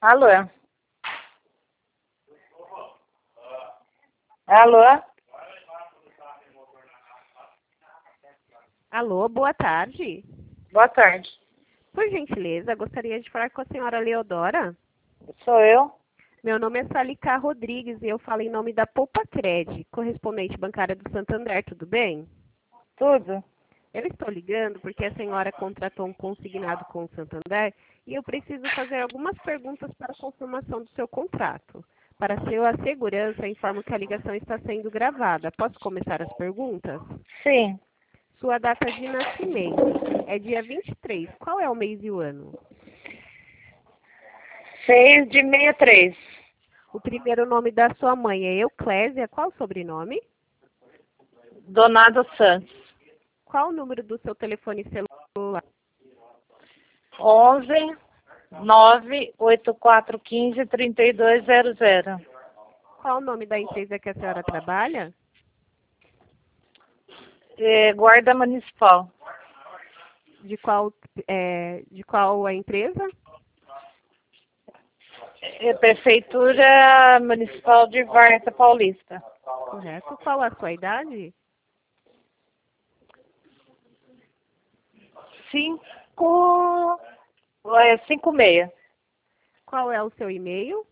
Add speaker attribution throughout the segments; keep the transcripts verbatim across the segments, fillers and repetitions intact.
Speaker 1: Alô? Alô?
Speaker 2: Alô, boa tarde.
Speaker 1: Boa tarde.
Speaker 2: Por gentileza, gostaria de falar com a senhora Leodora.
Speaker 1: Sou eu?
Speaker 2: Meu nome é Salica Rodrigues e eu falo em nome da Poupacred, correspondente bancária do Santander, tudo bem?
Speaker 1: Tudo?
Speaker 2: Eu estou ligando porque a senhora contratou um consignado com o Santander e eu preciso fazer algumas perguntas para a confirmação do seu contrato. Para sua segurança, informo que a ligação está sendo gravada. Posso começar as perguntas?
Speaker 1: Sim.
Speaker 2: Sua data de nascimento é dia vinte e três. Qual é o mês e o ano?
Speaker 1: seis de sessenta e três.
Speaker 2: O primeiro nome da sua mãe é Euclésia. Qual o sobrenome?
Speaker 1: Donado Santos.
Speaker 2: Qual o número do seu telefone celular?
Speaker 1: onze, nove, oito quatro um cinco, três dois zero zero.
Speaker 2: Qual o nome da empresa que a senhora trabalha?
Speaker 1: É, Guarda Municipal.
Speaker 2: De qual, é, de qual a empresa?
Speaker 1: É, Prefeitura Municipal de Varta Paulista.
Speaker 2: Correto. Qual a sua idade?
Speaker 1: Cinco... É, cinco meia.
Speaker 2: Qual é o seu e-mail?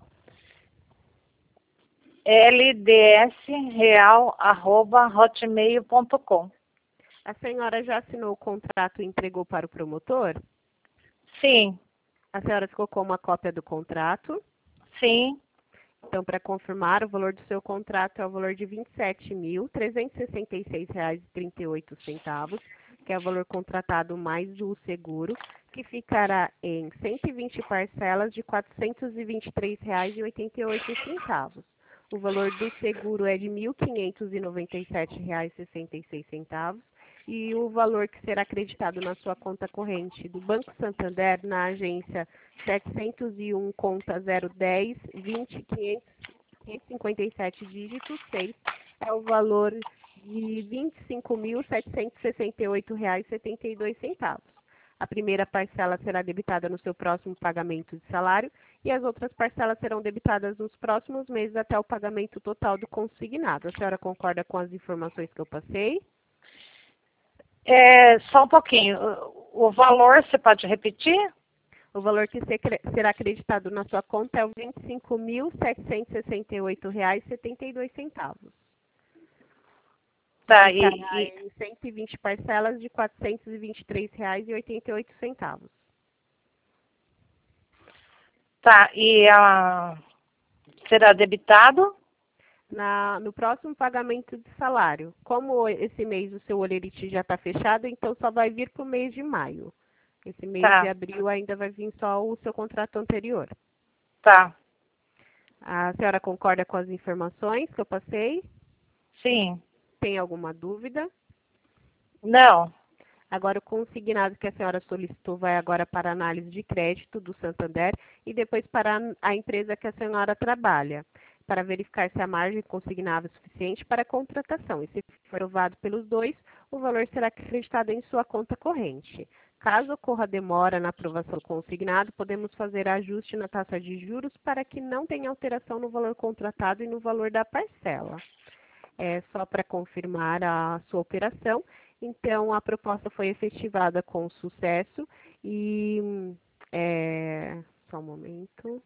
Speaker 1: ldsreal arroba hotmail ponto com.
Speaker 2: A senhora já assinou o contrato e entregou para o promotor?
Speaker 1: Sim,
Speaker 2: A senhora ficou com uma cópia do contrato?
Speaker 1: sim.
Speaker 2: Então, para confirmar, o valor do seu contrato é o valor de vinte e sete mil, trezentos e sessenta e seis reais e trinta e oito centavos, que é o valor contratado mais o seguro, que ficará em cento e vinte parcelas de quatrocentos e vinte e três reais e oitenta e oito centavos. O valor do seguro é de mil quinhentos e noventa e sete reais e sessenta e seis centavos e o valor que será acreditado na sua conta corrente do Banco Santander na agência setecentos e um, conta zero dez, vinte, quinhentos e cinquenta e sete, dígito seis, é o valor de vinte e cinco mil, setecentos e sessenta e oito reais e setenta e dois centavos. A primeira parcela será debitada no seu próximo pagamento de salário e as outras parcelas serão debitadas nos próximos meses até o pagamento total do consignado. A senhora concorda com as informações que eu passei?
Speaker 1: É, só um pouquinho. O o valor, você pode repetir?
Speaker 2: O valor que será acreditado na sua conta é o vinte e cinco mil, setecentos e sessenta e oito reais e setenta e dois centavos.
Speaker 1: Tá, e,
Speaker 2: Ficará
Speaker 1: e,
Speaker 2: em cento e vinte parcelas de quatrocentos e vinte e três reais e oitenta e oito centavos.
Speaker 1: tá, e a, será debitado?
Speaker 2: Na, no próximo pagamento de salário. Como esse mês o seu olerite já está fechado, então só vai vir para o mês de maio. Esse mês de
Speaker 1: Tá,
Speaker 2: abril ainda vai vir só o seu contrato anterior.
Speaker 1: tá,
Speaker 2: A senhora concorda com as informações que eu passei?
Speaker 1: sim.
Speaker 2: Tem alguma dúvida?
Speaker 1: Não,
Speaker 2: Agora, o consignado que a senhora solicitou vai agora para a análise de crédito do Santander e depois para a empresa que a senhora trabalha, para verificar se a margem consignável é suficiente para a contratação. E se for aprovado pelos dois, o valor será acreditado em sua conta corrente. Caso ocorra demora na aprovação do consignado, podemos fazer ajuste na taxa de juros para que não tenha alteração no valor contratado e no valor da parcela. É só para confirmar a sua operação. Então, a proposta foi efetivada com sucesso e, é, só um momento,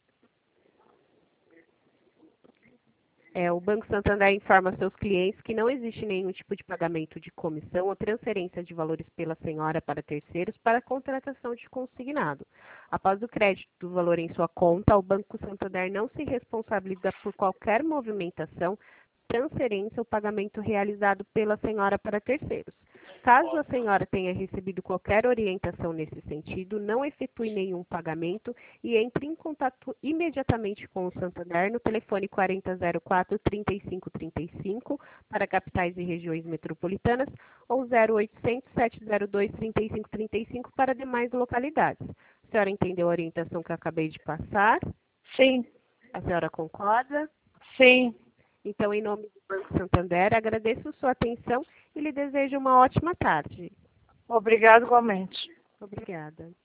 Speaker 2: é, o Banco Santander informa seus clientes que não existe nenhum tipo de pagamento de comissão ou transferência de valores pela senhora para terceiros para a contratação de consignado. Após o crédito do valor em sua conta, o Banco Santander não se responsabiliza por qualquer movimentação, transferência ou pagamento realizado pela senhora para terceiros. Caso a senhora tenha recebido qualquer orientação nesse sentido, não efetue nenhum pagamento e entre em contato imediatamente com o Santander no telefone quarenta zero quatro, trinta e cinco trinta e cinco para capitais e regiões metropolitanas ou zero oitocentos, sete zero dois, trinta e cinco trinta e cinco para demais localidades. A senhora entendeu a orientação que eu acabei de passar?
Speaker 1: sim,
Speaker 2: A senhora concorda?
Speaker 1: sim.
Speaker 2: Então, em nome do Banco Santander, agradeço sua atenção e lhe desejo uma ótima tarde.
Speaker 1: Obrigado igualmente.
Speaker 2: Obrigada.